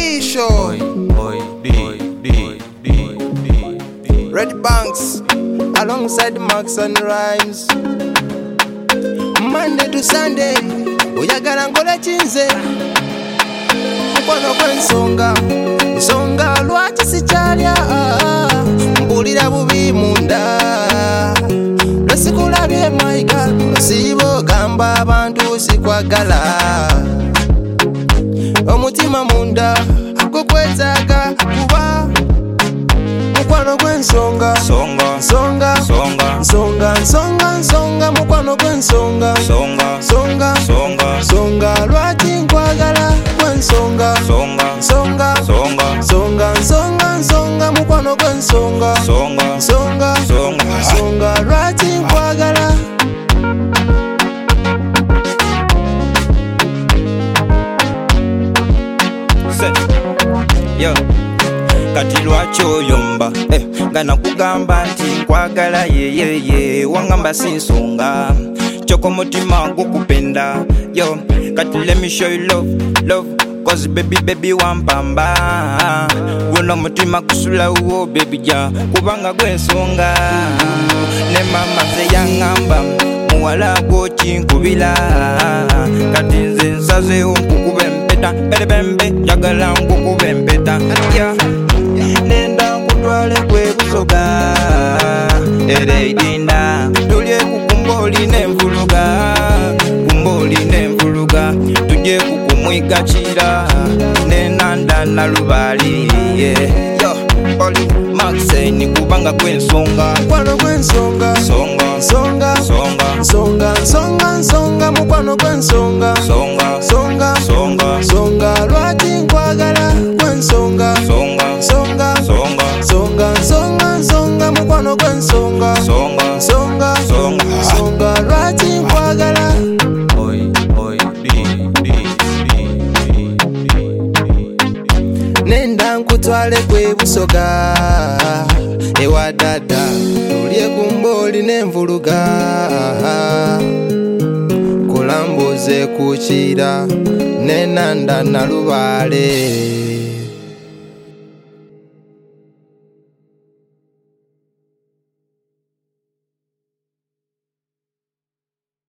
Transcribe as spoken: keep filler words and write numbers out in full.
official. Boy, boy, boy, boy, boy, boy, boy. Red Banks alongside Max and Rhymes. Monday to Sunday oyagala nkole chinze mukwano gw'ensonga nsonga lwaki sikyalya mpulira bubi munda lwesikulabye mayiga sibo gamba abantu sikwagala omutima munda gukwetaaga kuba mukwano gw'ensonga Songa, songa songa, songa nsonga nsonga mukwano gw'ensonga songa, songa songa, songa lwaki nkwagala gw'ensonga songa, songa songa, songa nsonga nsonga mukwano gw'ensonga songa, songa songa. songa lwaki nkwagala. Se, yo, kati lwaki oyomba eh, nga nakugamba nti nkwagala yeyeye wangamba si nsonga kyoko mutima gukupenda yo kati let me show you love love cause baby baby wampamba guno mutima kusula uwo baby ja kubanga gwensonga ne mama ze yangamba muwala gwokinkubira kati nze nsazeewo nkukube empeta berebembe njagala nkukube empeta yeah. Nenda nkutwale kwebusoga ereidinda tulye kukumboli n'envuluga kumboli n'envuluga tujye kukumwigakira n'enanda nalubali yeah. Yo, oli Maxine kubanga gw'ensonga mukwano gw'ensonga songa songa songa songa nsonga nsonga mukwano gw'ensonga songa songa songa songa lwaki nkwagala gw'ensonga songa songa songa songa nsonga nsonga mukwano gw'ensonga songa songa songa songa lwaki nkwagala. Boy, boy, bi, bi, bi, bi, bi, bi. Nenda nkutwale kwebusoga ewa dada tulye kumboli n'envuluga kulambuze kukira n'enanda nalubale.